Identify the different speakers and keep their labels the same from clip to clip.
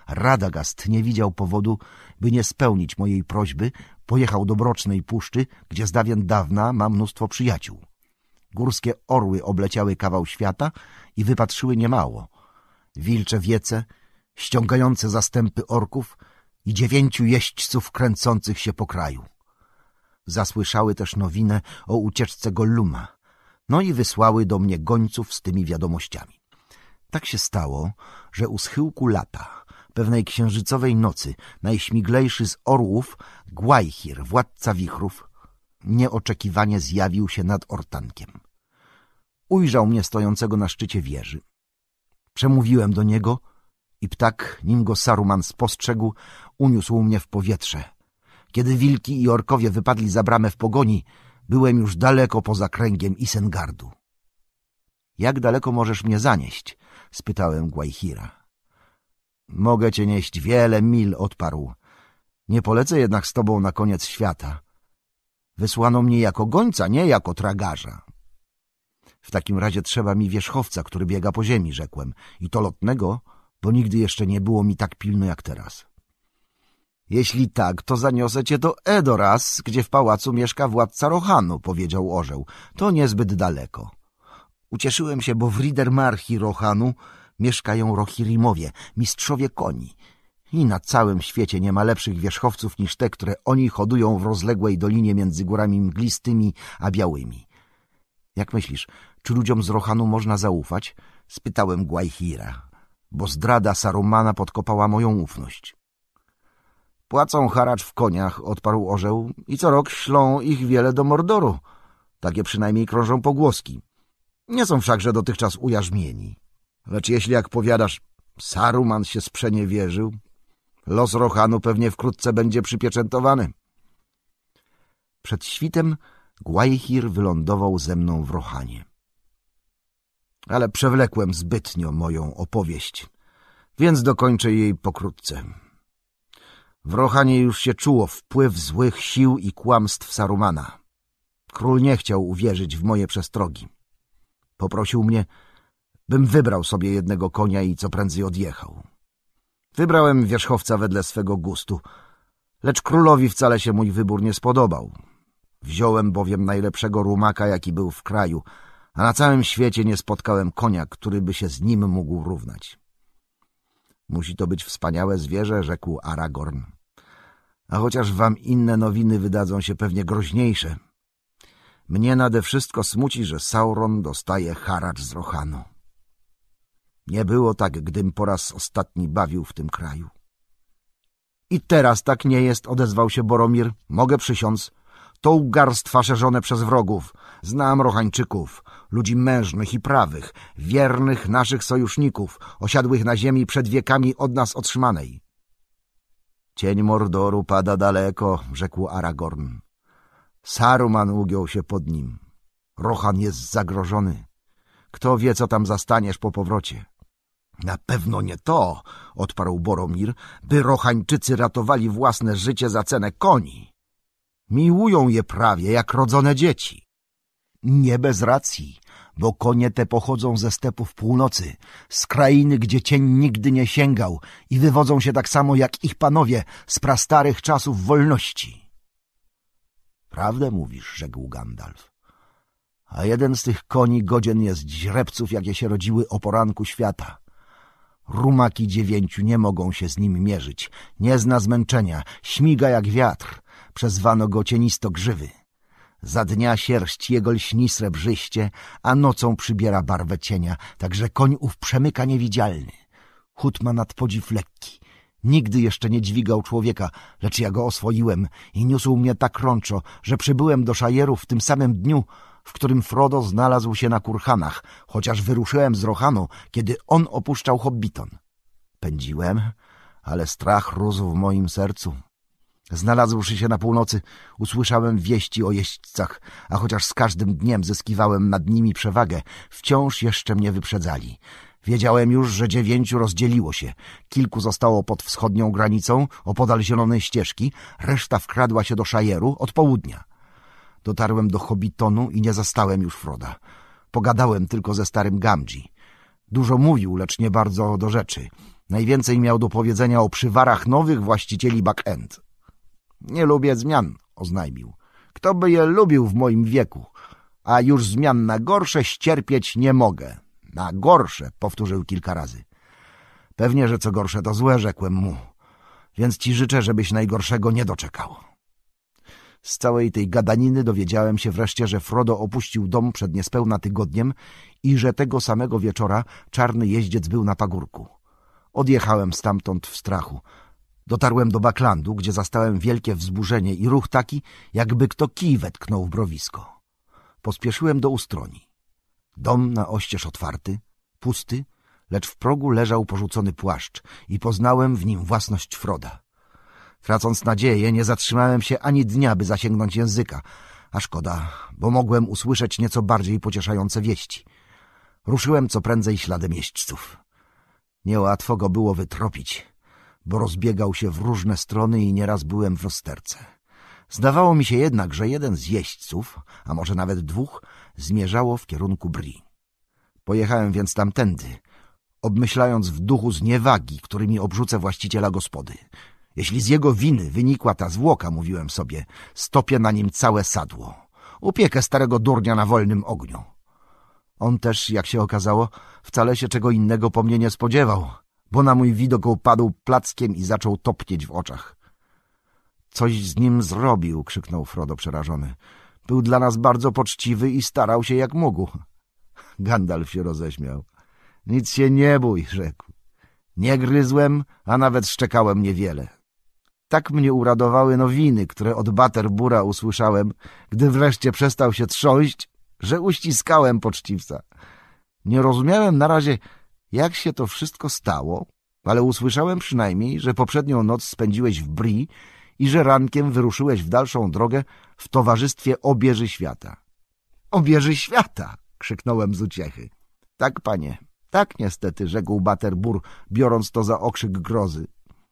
Speaker 1: Radagast nie widział powodu, by nie spełnić mojej prośby. Pojechał do Mrocznej Puszczy, gdzie z dawien dawna ma mnóstwo przyjaciół. Górskie orły obleciały kawał świata i wypatrzyły niemało. Wilcze wiece, ściągające zastępy orków i 9 jeźdźców kręcących się po kraju. Zasłyszały też nowinę o ucieczce Golluma, no i wysłały do mnie gońców z tymi wiadomościami. Tak się stało, że u schyłku lata, pewnej księżycowej nocy, najśmiglejszy z orłów, Gwajhir, władca wichrów, nieoczekiwanie zjawił się nad Ortankiem. Ujrzał mnie stojącego na szczycie wieży. Przemówiłem do niego i ptak, nim go Saruman spostrzegł, uniósł mnie w powietrze. Kiedy wilki i orkowie wypadli za bramę w pogoni, byłem już daleko poza kręgiem Isengardu. — Jak daleko możesz mnie zanieść? — spytałem Gwajhira. — Mogę cię nieść wiele mil — odparł. — Nie polecę jednak z tobą na koniec świata. Wysłano mnie jako gońca, nie jako tragarza. — W takim razie trzeba mi wierzchowca, który biega po ziemi — rzekłem. — I to lotnego, bo nigdy jeszcze nie było mi tak pilno jak teraz. — Jeśli tak, to zaniosę cię do Edoras, gdzie w pałacu mieszka władca Rohanu — powiedział orzeł. — To niezbyt daleko. Ucieszyłem się, bo w Ridermarchi Rohanu mieszkają Rohirrimowie, mistrzowie koni. I na całym świecie nie ma lepszych wierzchowców niż te, które oni hodują w rozległej dolinie między górami mglistymi a białymi. — Jak myślisz, czy ludziom z Rohanu można zaufać? — spytałem Gwajhira, bo zdrada Sarumana podkopała moją ufność. — Płacą haracz w koniach — odparł orzeł, — i co rok ślą ich wiele do Mordoru. Takie przynajmniej krążą pogłoski. Nie są wszakże dotychczas ujarzmieni. Lecz jeśli, jak powiadasz, Saruman się sprzeniewierzył, los Rohanu pewnie wkrótce będzie przypieczętowany. Przed świtem Gwajhir wylądował ze mną w Rohanie. Ale przewlekłem zbytnio moją opowieść, więc dokończę jej pokrótce. W Rohanie już się czuło wpływ złych sił i kłamstw Sarumana. Król nie chciał uwierzyć w moje przestrogi. Poprosił mnie, bym wybrał sobie jednego konia i co prędzej odjechał. Wybrałem wierzchowca wedle swego gustu, lecz królowi wcale się mój wybór nie spodobał. Wziąłem bowiem najlepszego rumaka, jaki był w kraju, a na całym świecie nie spotkałem konia, który by się z nim mógł równać. Musi to być wspaniałe zwierzę, rzekł Aragorn. A chociaż wam inne nowiny wydadzą się pewnie groźniejsze, mnie nade wszystko smuci, że Sauron dostaje haracz z Rohanu. Nie było tak, gdym po raz ostatni bawił w tym kraju. I teraz tak nie jest, odezwał się Boromir. Mogę przysiąc. To ugarstwa szerzone przez wrogów. Znam Rohańczyków, ludzi mężnych i prawych, wiernych naszych sojuszników, osiadłych na ziemi przed wiekami od nas otrzymanej. Cień Mordoru pada daleko, rzekł Aragorn. Saruman ugiął się pod nim. Rohan jest zagrożony. Kto wie, co tam zastaniesz po powrocie? Na pewno nie to, odparł Boromir, by Rohańczycy ratowali własne życie za cenę koni. Miłują je prawie jak rodzone dzieci. Nie bez racji, bo konie te pochodzą ze stepów północy, z krainy, gdzie cień nigdy nie sięgał i wywodzą się tak samo jak ich panowie z prastarych czasów wolności. Prawdę mówisz, rzekł Gandalf. A jeden z tych koni godzien jest źrebców, jakie się rodziły o poranku świata. Rumaki 9 nie mogą się z nim mierzyć. Nie zna zmęczenia, śmiga jak wiatr. Przezwano go cienisto-grzywy. Za dnia sierść jego lśni srebrzyście, a nocą przybiera barwę cienia, tak że koń ów przemyka niewidzialny. Chód ma nadpodziw lekki. Nigdy jeszcze nie dźwigał człowieka, lecz ja go oswoiłem i niósł mnie tak rączo, że przybyłem do Szajeru w tym samym dniu, w którym Frodo znalazł się na Kurhanach, chociaż wyruszyłem z Rohanu, kiedy on opuszczał Hobbiton. Pędziłem, ale strach rósł w moim sercu. Znalazłszy się na północy, usłyszałem wieści o jeźdźcach, a chociaż z każdym dniem zyskiwałem nad nimi przewagę, wciąż jeszcze mnie wyprzedzali. Wiedziałem już, że 9 rozdzieliło się. Kilku zostało pod wschodnią granicą, opodal zielonej ścieżki, reszta wkradła się do Szajeru od południa. Dotarłem do Hobbitonu i nie zastałem już Froda. Pogadałem tylko ze starym Gamgee. Dużo mówił, lecz nie bardzo do rzeczy. Najwięcej miał do powiedzenia o przywarach nowych właścicieli back-end. Nie lubię zmian, oznajmił. Kto by je lubił w moim wieku? A już zmian na gorsze ścierpieć nie mogę. Na gorsze, powtórzył kilka razy. Pewnie, że co gorsze to złe, rzekłem mu. Więc ci życzę, żebyś najgorszego nie doczekał. Z całej tej gadaniny dowiedziałem się wreszcie, że Frodo opuścił dom przed niespełna tygodniem i że tego samego wieczora czarny jeździec był na pagórku. Odjechałem stamtąd w strachu. Dotarłem do Backlandu, gdzie zastałem wielkie wzburzenie i ruch taki, jakby kto kij wetknął w mrowisko. Pospieszyłem do ustroni. Dom na oścież otwarty, pusty, lecz w progu leżał porzucony płaszcz i poznałem w nim własność Froda. Tracąc nadzieję, nie zatrzymałem się ani dnia, by zasięgnąć języka, a szkoda, bo mogłem usłyszeć nieco bardziej pocieszające wieści. Ruszyłem co prędzej śladem jeźdźców. Niełatwo go było wytropić, bo rozbiegał się w różne strony i nieraz byłem w rozterce. Zdawało mi się jednak, że jeden z jeźdźców, a może nawet dwóch, zmierzało w kierunku Bree. Pojechałem więc tamtędy, obmyślając w duchu zniewagi, którymi obrzucę właściciela gospody. Jeśli z jego winy wynikła ta zwłoka, mówiłem sobie, stopię na nim całe sadło. Upiekę starego durnia na wolnym ogniu. On też, jak się okazało, wcale się czego innego po mnie nie spodziewał, bo na mój widok upadł plackiem i zaczął topnieć w oczach. Coś z nim zrobił, krzyknął Frodo przerażony. Był dla nas bardzo poczciwy i starał się jak mógł. Gandalf się roześmiał. Nic się nie bój, rzekł. Nie gryzłem, a nawet szczekałem niewiele. Tak mnie uradowały nowiny, które od Baterbura usłyszałem, gdy wreszcie przestał się trząść, że uściskałem poczciwca. Nie rozumiałem na razie, jak się to wszystko stało, ale usłyszałem przynajmniej, że poprzednią noc spędziłeś w Bree i że rankiem wyruszyłeś w dalszą drogę w towarzystwie Obieży Świata. Obieży Świata! Krzyknąłem z uciechy. Tak, panie, tak niestety, rzekł Baterbur, biorąc to za okrzyk grozy.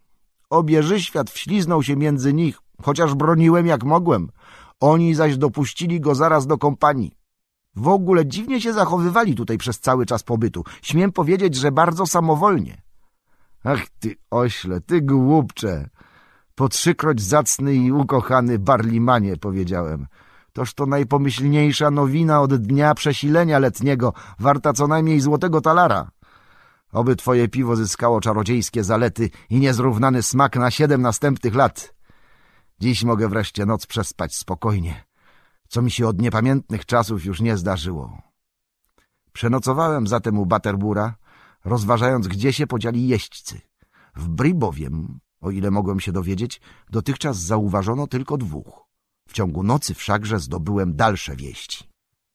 Speaker 1: Obieży Świat wśliznął się między nich, chociaż broniłem jak mogłem. Oni zaś dopuścili go zaraz do kompanii. W ogóle dziwnie się zachowywali tutaj przez cały czas pobytu. Śmiem powiedzieć, że bardzo samowolnie. Ach ty ośle, ty głupcze! Po trzykroć zacny i ukochany Barlimanie, powiedziałem. Toż to najpomyślniejsza nowina od dnia przesilenia letniego, warta co najmniej złotego talara. Oby twoje piwo zyskało czarodziejskie zalety i niezrównany smak na 7 następnych lat. Dziś mogę wreszcie noc przespać spokojnie, co mi się od niepamiętnych czasów już nie zdarzyło. Przenocowałem zatem u Baterbura, rozważając, gdzie się podzieli jeźdźcy. W Bree bowiem, o ile mogłem się dowiedzieć, dotychczas zauważono tylko 2. W ciągu nocy wszakże zdobyłem dalsze wieści.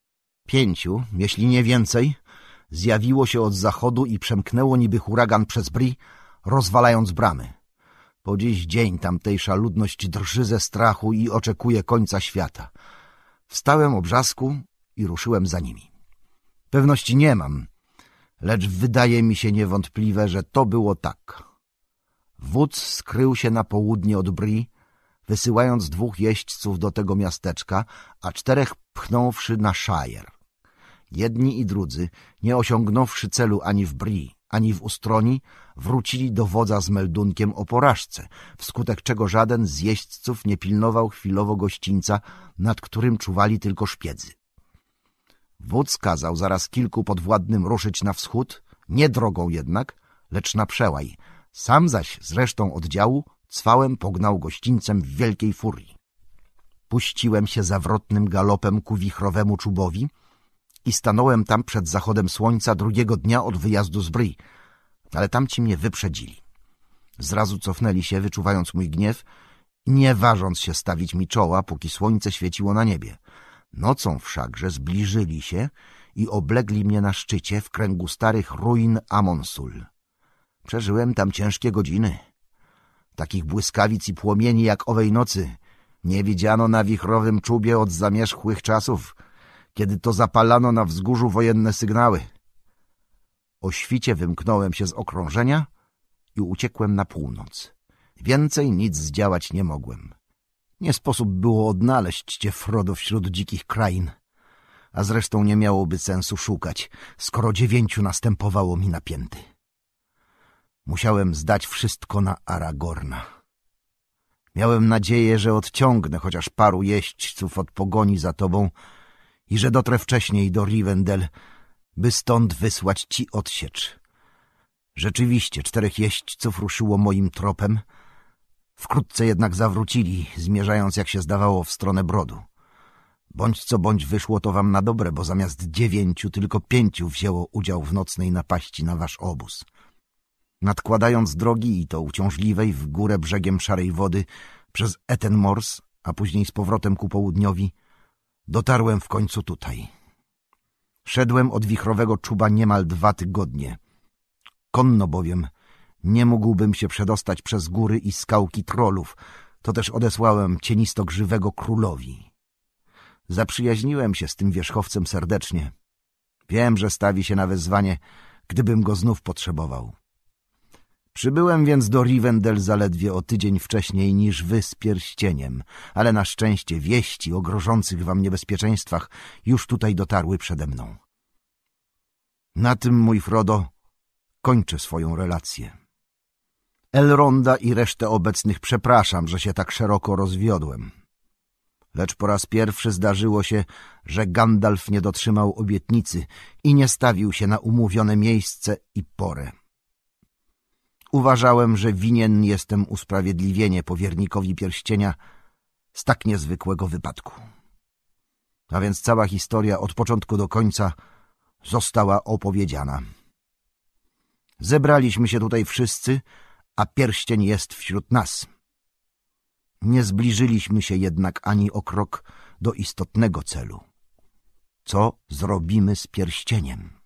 Speaker 1: 5, jeśli nie więcej, zjawiło się od zachodu i przemknęło niby huragan przez Bree, rozwalając bramy. Po dziś dzień tamtejsza ludność drży ze strachu i oczekuje końca świata. Wstałem o brzasku i ruszyłem za nimi. Pewności nie mam, lecz wydaje mi się niewątpliwe, że to było tak. Wódz skrył się na południe od Bree, wysyłając 2 jeźdźców do tego miasteczka, a 4 pchnąwszy na Shire. Jedni i drudzy, nie osiągnąwszy celu ani w Bree, ani w Ustroni, wrócili do wodza z meldunkiem o porażce, wskutek czego żaden z jeźdźców nie pilnował chwilowo gościńca, nad którym czuwali tylko szpiedzy. Wódz kazał zaraz kilku podwładnym ruszyć na wschód, nie drogą jednak, lecz na przełaj. Sam zaś z resztą oddziału cwałem pognał gościńcem w wielkiej furii. Puściłem się zawrotnym galopem ku wichrowemu czubowi i stanąłem tam przed zachodem słońca drugiego dnia od wyjazdu z Bree, ale tamci mnie wyprzedzili. Zrazu cofnęli się, wyczuwając mój gniew, nie ważąc się stawić mi czoła, póki słońce świeciło na niebie. Nocą wszakże zbliżyli się i oblegli mnie na szczycie w kręgu starych ruin Amonsul. Przeżyłem tam ciężkie godziny. Takich błyskawic i płomieni jak owej nocy nie widziano na wichrowym czubie od zamierzchłych czasów, kiedy to zapalano na wzgórzu wojenne sygnały. O świcie wymknąłem się z okrążenia i uciekłem na północ. Więcej nic zdziałać nie mogłem. Nie sposób było odnaleźć cię, Frodo, wśród dzikich krain, a zresztą nie miałoby sensu szukać, skoro 9 następowało mi na pięty. Musiałem zdać wszystko na Aragorna. Miałem nadzieję, że odciągnę chociaż paru jeźdźców od pogoni za tobą i że dotrę wcześniej do Rivendell, by stąd wysłać ci odsiecz. Rzeczywiście 4 jeźdźców ruszyło moim tropem, wkrótce jednak zawrócili, zmierzając, jak się zdawało, w stronę Brodu. Bądź co bądź wyszło to wam na dobre, bo zamiast 9 tylko 5 wzięło udział w nocnej napaści na wasz obóz. Nadkładając drogi, i to uciążliwej, w górę brzegiem szarej wody, przez Eten Mors, a później z powrotem ku południowi, dotarłem w końcu tutaj. Szedłem od wichrowego czuba niemal 2 tygodnie. Konno bowiem nie mógłbym się przedostać przez góry i skałki trollów, to też odesłałem cienistogrzywego królowi. Zaprzyjaźniłem się z tym wierzchowcem serdecznie. Wiem, że stawi się na wezwanie, gdybym go znów potrzebował. Przybyłem więc do Rivendell zaledwie o tydzień wcześniej niż wy z pierścieniem, ale na szczęście wieści o grożących wam niebezpieczeństwach już tutaj dotarły przede mną. Na tym, mój Frodo, kończę swoją relację. Elronda i resztę obecnych przepraszam, że się tak szeroko rozwiodłem. Lecz po raz pierwszy zdarzyło się, że Gandalf nie dotrzymał obietnicy i nie stawił się na umówione miejsce i porę. Uważałem, że winien jestem usprawiedliwienie powiernikowi pierścienia z tak niezwykłego wypadku. A więc cała historia od początku do końca została opowiedziana. Zebraliśmy się tutaj wszyscy, a pierścień jest wśród nas. Nie zbliżyliśmy się jednak ani o krok do istotnego celu. Co zrobimy z pierścieniem?